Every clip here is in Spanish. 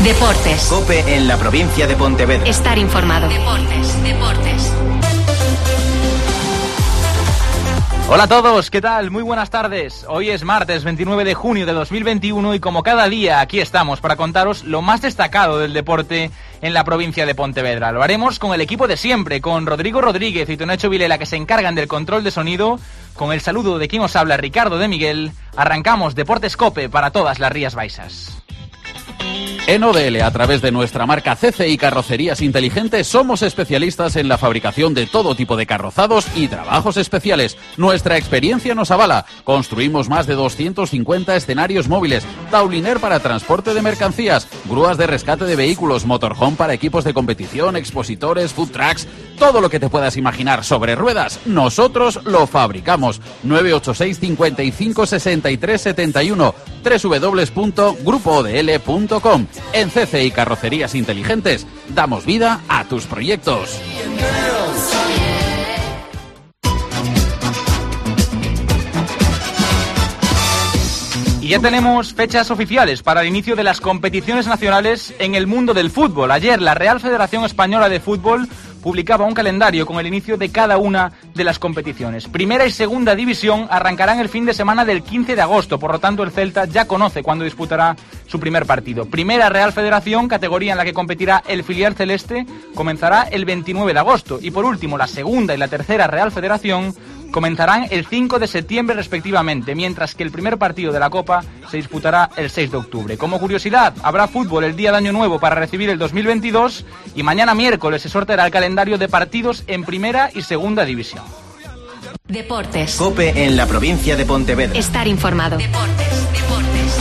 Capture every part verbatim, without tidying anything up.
Deportes. COPE en la provincia de Pontevedra. Estar informado. Deportes, deportes. Hola a todos, ¿qué tal? Muy buenas tardes. Hoy es martes veintinueve de junio de dos mil veintiuno y como cada día aquí estamos para contaros lo más destacado del deporte en la provincia de Pontevedra. Lo haremos con el equipo de siempre, con Rodrigo Rodríguez y Tonacho Vilela, que se encargan del control de sonido, con el saludo de quien os habla, Ricardo de Miguel. Arrancamos Deportes COPE para todas las Rías Baixas. En O D L, a través de nuestra marca C C I Carrocerías Inteligentes, somos especialistas en la fabricación de todo tipo de carrozados y trabajos especiales. Nuestra experiencia nos avala. Construimos más de doscientos cincuenta escenarios móviles, tauliner para transporte de mercancías, grúas de rescate de vehículos, motorhome para equipos de competición, expositores, food trucks, todo lo que te puedas imaginar sobre ruedas, nosotros lo fabricamos. nueve ocho seis, cincuenta y cinco, sesenta y tres, setenta y uno, doble u doble u doble u punto grupo o d l punto com. En C C I Carrocerías Inteligentes damos vida a tus proyectos. Y ya tenemos fechas oficiales para el inicio de las competiciones nacionales en el mundo del fútbol. Ayer la Real Federación Española de Fútbol publicaba un calendario con el inicio de cada una de las competiciones. Primera y segunda división arrancarán el fin de semana del quince de agosto, por lo tanto el Celta ya conoce cuándo disputará su primer partido. Primera Real Federación, categoría en la que competirá el filial celeste, comenzará el veintinueve de agosto. Y por último, la segunda y la tercera Real Federación comenzarán el cinco de septiembre respectivamente, mientras que el primer partido de la Copa se disputará el seis de octubre. Como curiosidad, habrá fútbol el día de Año Nuevo para recibir el dos mil veintidós y mañana miércoles se sorteará el calendario de partidos en primera y segunda división. Deportes. COPE en la provincia de Pontevedra. Estar informado. Deportes, deportes.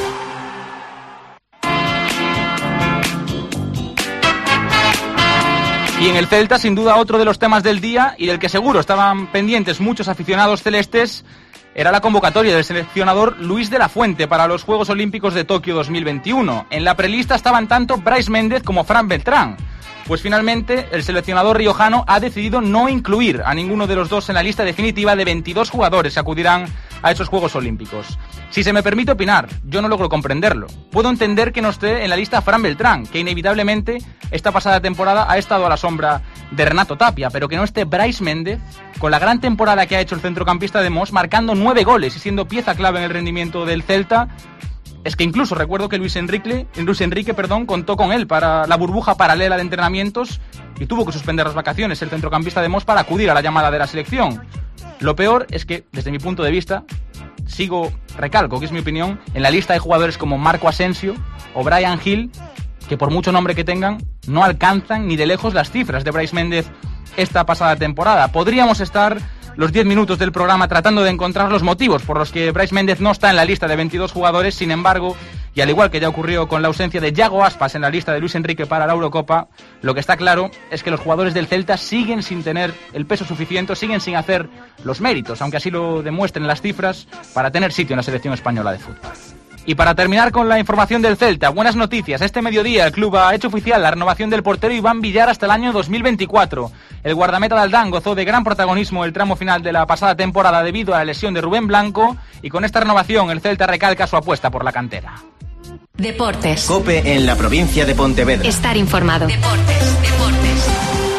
Y en el Celta, sin duda, otro de los temas del día y del que seguro estaban pendientes muchos aficionados celestes era la convocatoria del seleccionador Luis de la Fuente para los Juegos Olímpicos de Tokio dos mil veintiuno. En la prelista estaban tanto Brais Méndez como Fran Beltrán. Pues finalmente el seleccionador riojano ha decidido no incluir a ninguno de los dos en la lista definitiva de veintidós jugadores que acudirán a esos Juegos Olímpicos. Si se me permite opinar, yo no logro comprenderlo. Puedo entender que no esté en la lista Fran Beltrán, que inevitablemente esta pasada temporada ha estado a la sombra de Renato Tapia, pero que no esté Brais Méndez, con la gran temporada que ha hecho el centrocampista de Mos, marcando nueve goles y siendo pieza clave en el rendimiento del Celta. Es que incluso recuerdo que Luis Enrique, Luis Enrique perdón, contó con él para la burbuja paralela de entrenamientos y tuvo que suspender las vacaciones el centrocampista de Mos para acudir a la llamada de la selección. Lo peor es que, desde mi punto de vista, sigo, recalco que es mi opinión, en la lista hay jugadores como Marco Asensio o Brian Hill, que por mucho nombre que tengan, no alcanzan ni de lejos las cifras de Brais Méndez esta pasada temporada. Podríamos estar los diez minutos del programa tratando de encontrar los motivos por los que Brais Méndez no está en la lista de veintidós jugadores. Sin embargo, y al igual que ya ocurrió con la ausencia de Yago Aspas en la lista de Luis Enrique para la Eurocopa, lo que está claro es que los jugadores del Celta siguen sin tener el peso suficiente, siguen sin hacer los méritos, aunque así lo demuestren las cifras, para tener sitio en la selección española de fútbol. Y para terminar con la información del Celta, buenas noticias. Este mediodía el club ha hecho oficial la renovación del portero Iván Villar hasta el año dos mil veinticuatro. El guardameta de Aldán gozó de gran protagonismo el tramo final de la pasada temporada debido a la lesión de Rubén Blanco, y con esta renovación el Celta recalca su apuesta por la cantera. Deportes. COPE en la provincia de Pontevedra. Estar informado. Deportes, deportes.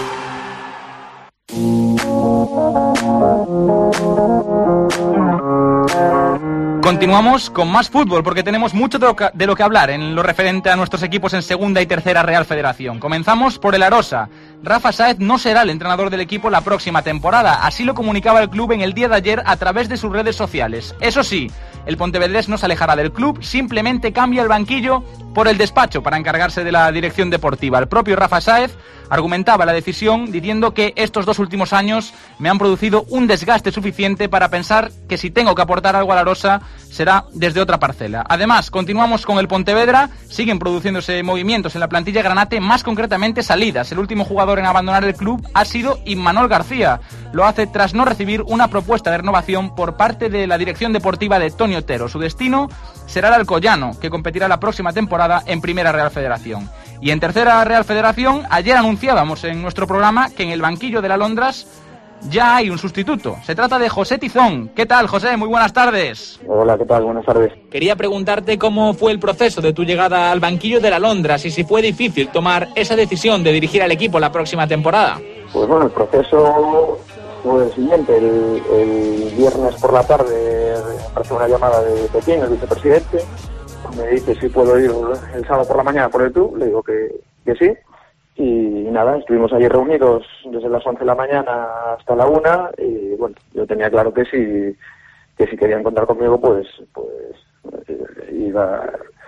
Continuamos con más fútbol porque tenemos mucho de lo, que, de lo que hablar en lo referente a nuestros equipos en segunda y tercera Real Federación. Comenzamos por el Arosa. Rafa Sáez no será el entrenador del equipo la próxima temporada, así lo comunicaba el club en el día de ayer a través de sus redes sociales. Eso sí, el pontevedrés no se alejará del club, simplemente cambia el banquillo por el despacho para encargarse de la dirección deportiva. El propio Rafa Sáez argumentaba la decisión diciendo que estos dos últimos años me han producido un desgaste suficiente para pensar que si tengo que aportar algo a la Arosa será desde otra parcela. Además, continuamos con el Pontevedra, siguen produciéndose movimientos en la plantilla granate, más concretamente salidas. El último jugador en abandonar el club ha sido Imanol García. Lo hace tras no recibir una propuesta de renovación por parte de la dirección deportiva de Toni Otero. Su destino será el Alcoyano, que competirá la próxima temporada en Primera Real Federación. Y en Tercera Real Federación, ayer anunciábamos en nuestro programa que en el banquillo de la Alondras ya hay un sustituto. Se trata de José Tizón. ¿Qué tal, José? Muy buenas tardes. Hola, ¿qué tal? Buenas tardes. Quería preguntarte cómo fue el proceso de tu llegada al banquillo de la Alondras y si fue difícil tomar esa decisión de dirigir al equipo la próxima temporada. Pues bueno, el proceso fue el siguiente. El, el viernes por la tarde apareció una llamada de Pekín, el vicepresidente. Me dice si puedo ir el sábado por la mañana por el club. Le digo que, que sí. Y nada, estuvimos allí reunidos desde las once de la mañana hasta la una. Y bueno, yo tenía claro que si, que si querían contar conmigo, pues, pues iba,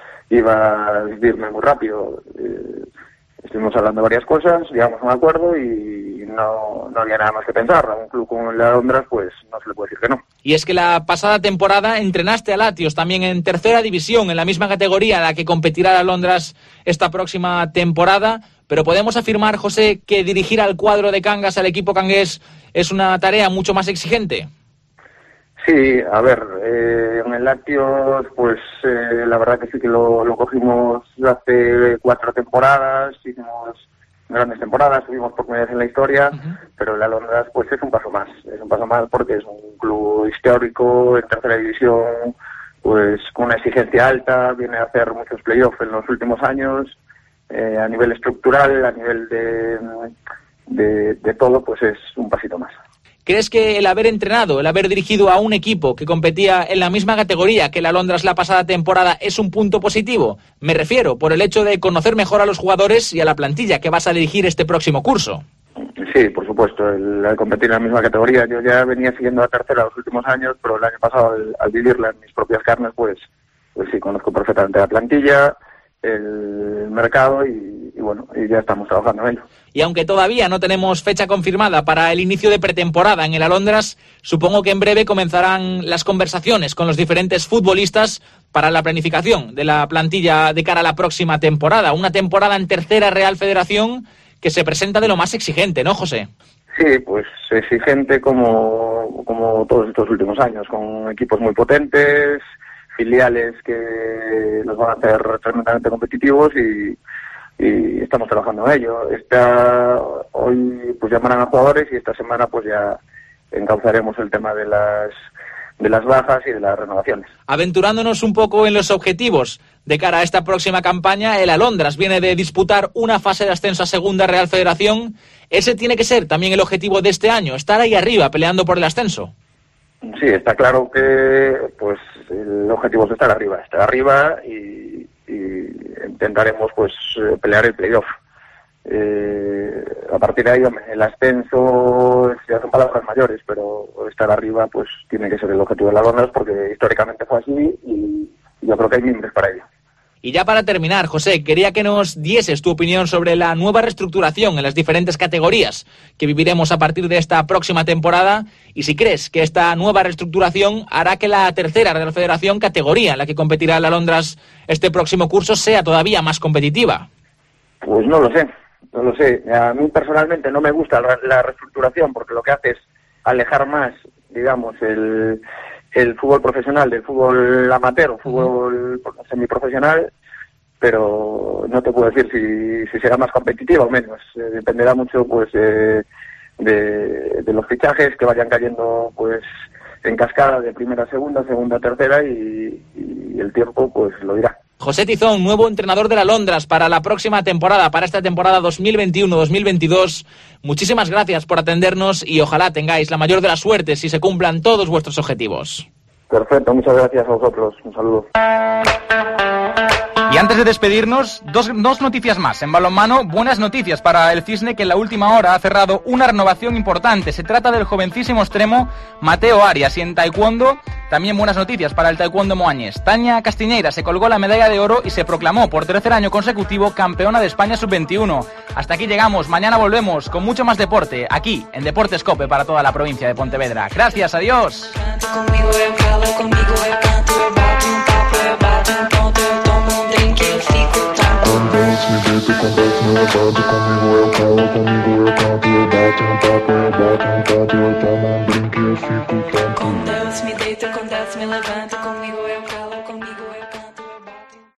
iba a vivirme muy rápido. Estuvimos hablando de varias cosas, llegamos a un acuerdo y no, no había nada más que pensar. A un club como el de Alondras, pues no se le puede decir que no. Y es que la pasada temporada entrenaste a Latios también en tercera división, en la misma categoría en la que competirá el Alondras esta próxima temporada. Pero podemos afirmar, José, que dirigir al cuadro de Cangas, al equipo cangués, es una tarea mucho más exigente. Sí, a ver, eh, en el Lácteos, pues eh, la verdad que sí que lo, lo cogimos hace cuatro temporadas, hicimos grandes temporadas, subimos por primera vez en la historia, uh-huh. Pero el Alondras pues es un paso más, es un paso más porque es un club histórico en tercera división, pues con una exigencia alta, viene a hacer muchos playoffs en los últimos años, eh, a nivel estructural, a nivel de, de, de todo, pues es un pasito más. ¿Crees que el haber entrenado, el haber dirigido a un equipo que competía en la misma categoría que el Alondras la pasada temporada es un punto positivo? Me refiero por el hecho de conocer mejor a los jugadores y a la plantilla que vas a dirigir este próximo curso. Sí, por supuesto, el, el competir en la misma categoría. Yo ya venía siguiendo la tercera los últimos años, pero el año pasado, al, al vivirla en mis propias carnes, pues, pues sí, conozco perfectamente la plantilla, el mercado y, y bueno, y ya estamos trabajando en ello. Y aunque todavía no tenemos fecha confirmada para el inicio de pretemporada en el Alondras, supongo que en breve comenzarán las conversaciones con los diferentes futbolistas para la planificación de la plantilla de cara a la próxima temporada. Una temporada en tercera Real Federación que se presenta de lo más exigente, ¿no, José? Sí, pues exigente como, como todos estos últimos años, con equipos muy potentes, filiales que los van a hacer tremendamente competitivos y, y estamos trabajando en ello. Esta, hoy pues llamarán a jugadores y esta semana pues ya encauzaremos el tema de las de las bajas y de las renovaciones. Aventurándonos un poco en los objetivos de cara a esta próxima campaña, el Alondras viene de disputar una fase de ascenso a Segunda Real Federación. Ese tiene que ser también el objetivo de este año, estar ahí arriba peleando por el ascenso. Sí, está claro que pues el objetivo es estar arriba, estar arriba y, y intentaremos pues pelear el playoff. Eh, a partir de ahí, hombre, el ascenso ya son palabras mayores, pero estar arriba pues tiene que ser el objetivo de la Alondras porque históricamente fue así y yo creo que hay mimbres para ello. Y ya para terminar, José, quería que nos dieses tu opinión sobre la nueva reestructuración en las diferentes categorías que viviremos a partir de esta próxima temporada y si crees que esta nueva reestructuración hará que la tercera Real Federación, categoría en la que competirá el Alondras este próximo curso, sea todavía más competitiva. Pues no lo sé, no lo sé. A mí personalmente no me gusta la, la reestructuración porque lo que hace es alejar más, digamos, el... el fútbol profesional del fútbol amateur o fútbol semiprofesional, pero no te puedo decir si, si será más competitiva o menos. Eh, dependerá mucho pues eh, de, de los fichajes que vayan cayendo pues en cascada de primera a segunda, segunda a tercera y, y el tiempo pues lo dirá. José Tizón, nuevo entrenador de la Alondras para la próxima temporada, para esta temporada dos mil veintiuno dos mil veintidós. Muchísimas gracias por atendernos y ojalá tengáis la mayor de las suertes y se cumplan todos vuestros objetivos. Perfecto, muchas gracias a vosotros. Un saludo. Y antes de despedirnos, dos, dos noticias más. En balonmano, buenas noticias para el Cisne, que en la última hora ha cerrado una renovación importante. Se trata del jovencísimo extremo Mateo Arias. Y en taekwondo, también buenas noticias para el taekwondo moañés. Tania Castiñeira se colgó la medalla de oro y se proclamó por tercer año consecutivo campeona de España sub veintiuno. Hasta aquí llegamos. Mañana volvemos con mucho más deporte, aquí en Deportes Cope para toda la provincia de Pontevedra. Gracias, adiós. Convence me, baby, convence me, levante conmigo eu calo, comigo eu canto, eu bato no papo, eu bato no papo, eu tomo um drink e eu fico tanto. Convence me, deita, convence me, levanta comigo eu calo.